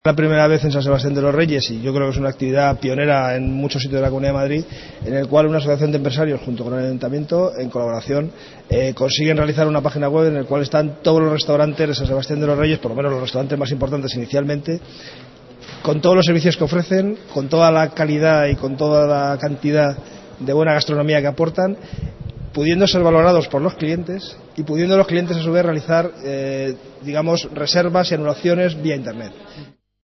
La primera vez en San Sebastián de los Reyes, y yo creo que es una actividad pionera en muchos sitios de la Comunidad de Madrid, en el cual una asociación de empresarios junto con el Ayuntamiento, en colaboración, consiguen realizar una página web en la cual están todos los restaurantes de San Sebastián de los Reyes, por lo menos los restaurantes más importantes inicialmente, con todos los servicios que ofrecen, con toda la calidad y con toda la cantidad de buena gastronomía que aportan, pudiendo ser valorados por los clientes y pudiendo los clientes a su vez realizar, reservas y anulaciones vía internet.